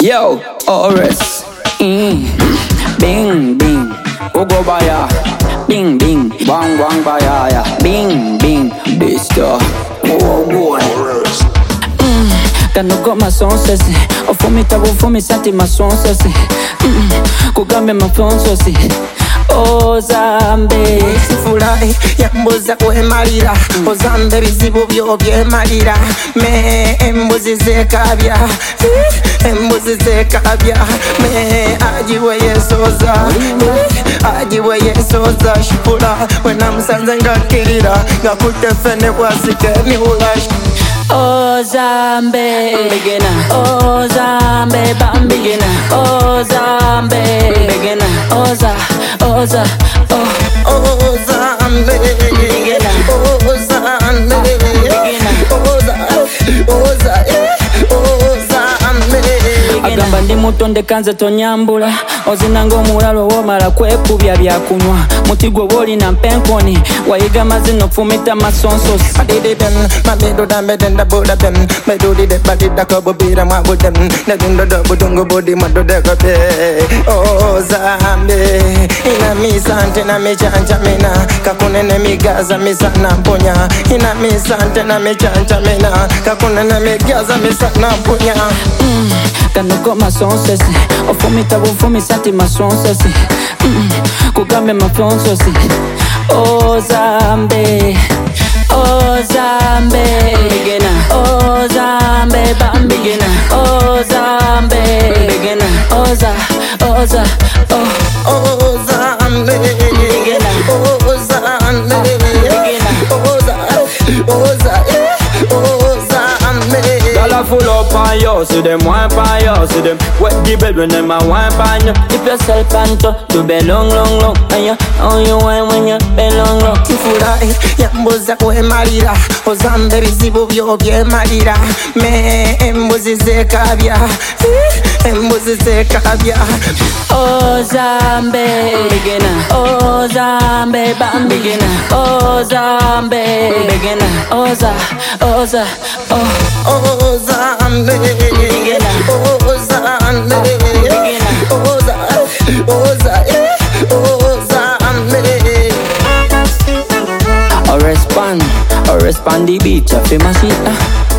Yo, Oris. Bing, bing. Go baya. Bing, bing. Bang, bang, baya, ya. Bing, bing. This stuff. Oh, boy. Kano got my son says o fumi tabu fumi santi my son says kugambe my phone says Ozambe Sifulai yambuza kwemalira Ozambe bizibu byo byemalira Me embuzi zekabya Embuzi zekabya Me ajiwe yesoza Ajiwe yesoza Shipula wena msanze ngakirira Ngakutefene kwa sike miulash Ozambe beginner Ozambe bambigina Ozambe beginner Oza Ozambe beginner Ozambe agamba ndi mutonde kanze tonyambula ozinanga omulalo womala kwekubya byakunywa muti gwe wolina mpenkoni wayiga mazino fumita masonsos adididen mabido dambedenda budaben medudide badida kobubira mwabudem nedundo dobudungu budi madudekabe Ozambe ina misante na michanja mina kakunene migaza misana mpunya ina misante na michanja mina kakunene migaza misana mpunya Kano got my son says o fumi tabu fumi santi my son says kugambe my phone says Ozambe Ozambe beginner Ozambe bambigina Ozambe beginner Oza Ozambe beginner Ozambe Dollar full up on you, see them wine on you, see them wet the bed when them a wine on you. Keep yourself on top, to be long, long, long. And you, how you wine when you be long, long. Sifulai yambuza kwemalira Ozambe bizibu byo byemalira Me embuzi zekabya Embuzi zekabya Ozambe beginner Ozambe bambigina Ozambe beginner Oza Ozambe Ozambe Or respond the beach, I feel my shit.